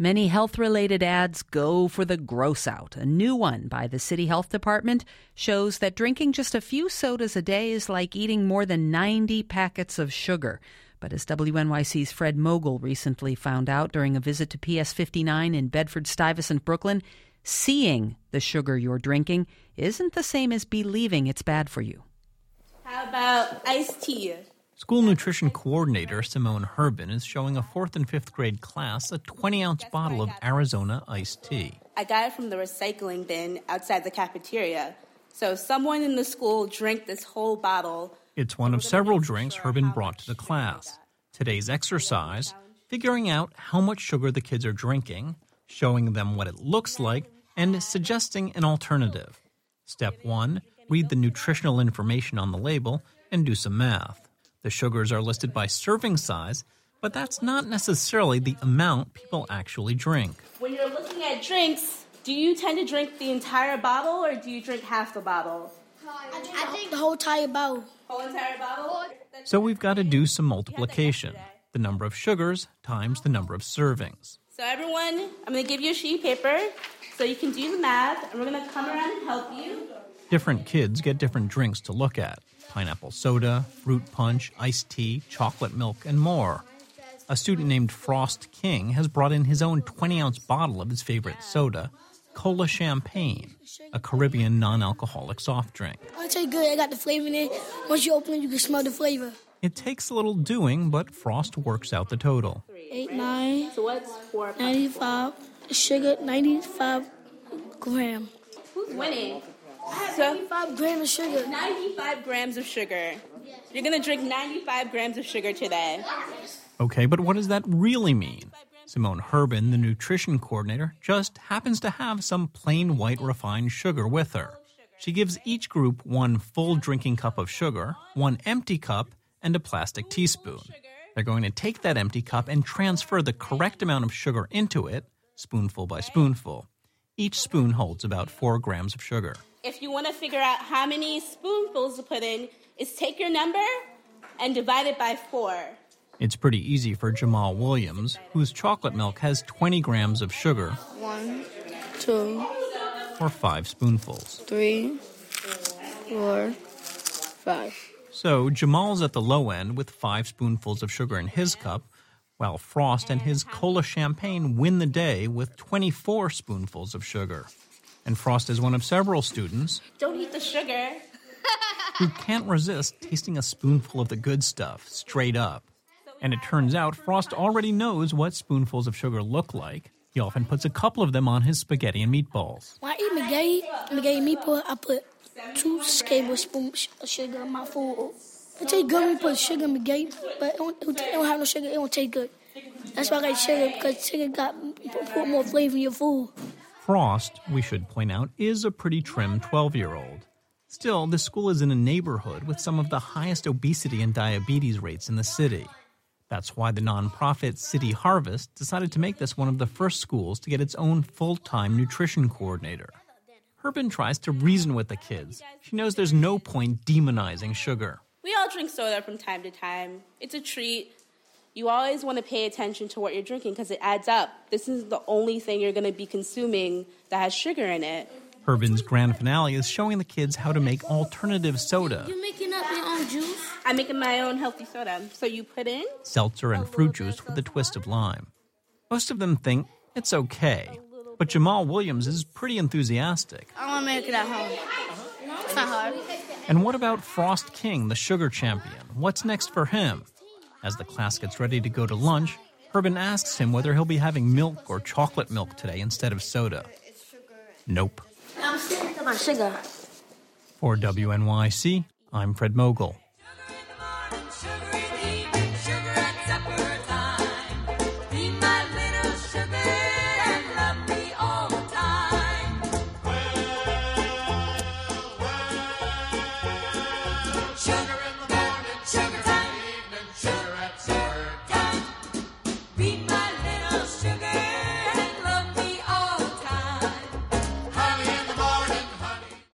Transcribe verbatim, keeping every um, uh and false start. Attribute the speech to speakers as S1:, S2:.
S1: Many health-related ads go for the gross out. A new one by the City Health Department shows that drinking just a few sodas a day is like eating more than ninety packets of sugar. But as W N Y C's Fred Mogul recently found out during a visit to P S fifty-nine in Bedford-Stuyvesant, Brooklyn, seeing the sugar you're drinking isn't the same as believing it's bad for you.
S2: How about iced tea?
S3: School nutrition coordinator Simone Herbin is showing a fourth and fifth grade class a twenty-ounce bottle of Arizona iced tea.
S2: I got it from the recycling bin outside the cafeteria. So someone in the school drank this whole bottle.
S3: It's one of several drinks Herbin brought to the class. Today's exercise, figuring out how much sugar the kids are drinking, showing them what it looks like, and suggesting an alternative. Step one, read the nutritional information on the label and do some math. The sugars are listed by serving size, but that's not necessarily the amount people actually drink.
S2: When you're looking at drinks, do you tend to drink the entire bottle or do you drink half the bottle?
S4: I drink, I drink the whole entire bottle.
S2: Whole entire bottle?
S3: So we've got to do some multiplication. The number of sugars times the number of servings.
S2: So everyone, I'm going to give you a sheet of paper so you can do the math, and we're going to come around and help you.
S3: Different kids get different drinks to look at. Pineapple soda, fruit punch, iced tea, chocolate milk, and more. A student named Frost King has brought in his own twenty-ounce bottle of his favorite soda, Cola Champagne, a Caribbean non-alcoholic soft drink.
S4: I'll tell you good, I got the flavor in it. Once you open it, you can smell the flavor.
S3: It takes a little doing, but Frost works out the total.
S4: Eight, nine,
S2: So what's four?
S4: ninety-five, sugar, ninety-five grams.
S2: Who's winning?
S4: ninety-five grams of sugar.
S2: ninety-five grams of sugar. You're going to drink ninety-five grams of sugar today.
S3: Okay, but what does that really mean? Simone Herbin, the nutrition coordinator, just happens to have some plain white refined sugar with her. She gives each group one full drinking cup of sugar, one empty cup, and a plastic teaspoon. They're going to take that empty cup and transfer the correct amount of sugar into it, spoonful by spoonful. Each spoon holds about four grams of sugar.
S2: If you want to figure out how many spoonfuls to put in, is take your number and divide it by four.
S3: It's pretty easy for Jamal Williams, whose chocolate milk has twenty grams of sugar.
S4: One, two,
S3: or five spoonfuls.
S4: Three, four, five.
S3: So Jamal's at the low end with five spoonfuls of sugar in his cup, while Frost and his Cola Champagne win the day with twenty-four spoonfuls of sugar. And Frost is one of several students
S2: Don't eat the sugar.
S3: who can't resist tasting a spoonful of the good stuff straight up. And it turns out Frost already knows what spoonfuls of sugar look like. He often puts a couple of them on his spaghetti and meatballs.
S4: When I eat spaghetti, spaghetti meatball, I put two tablespoons of sugar in my food. It tastes good when you put sugar in spaghetti, but it don't, it don't have no sugar, it don't taste good. That's why I like sugar, because sugar got put more flavor in your food.
S3: Frost, we should point out, is a pretty trim twelve-year-old. Still, this school is in a neighborhood with some of the highest obesity and diabetes rates in the city. That's why the nonprofit City Harvest decided to make this one of the first schools to get its own full-time nutrition coordinator. Herbin tries to reason with the kids. She knows there's no point demonizing sugar.
S2: We all drink soda from time to time. It's a treat. You always want to pay attention to what you're drinking because it adds up. This is the only thing you're going to be consuming that has sugar in it.
S3: Herbin's grand finale is showing the kids how to make alternative soda.
S4: You making up your own juice?
S2: I'm making my own healthy soda. So you put in
S3: seltzer and fruit juice with a twist of lime. Most of them think it's okay, but Jamal Williams is pretty enthusiastic.
S4: I want to make it at home. It's not hard.
S3: And what about Frost King, the sugar champion? What's next for him? As the class gets ready to go to lunch, Herbin asks him whether he'll be having milk or chocolate milk today instead of soda. Nope.
S4: I'm sick of my sugar.
S3: For W N Y C, I'm Fred Mogul.
S5: Sugar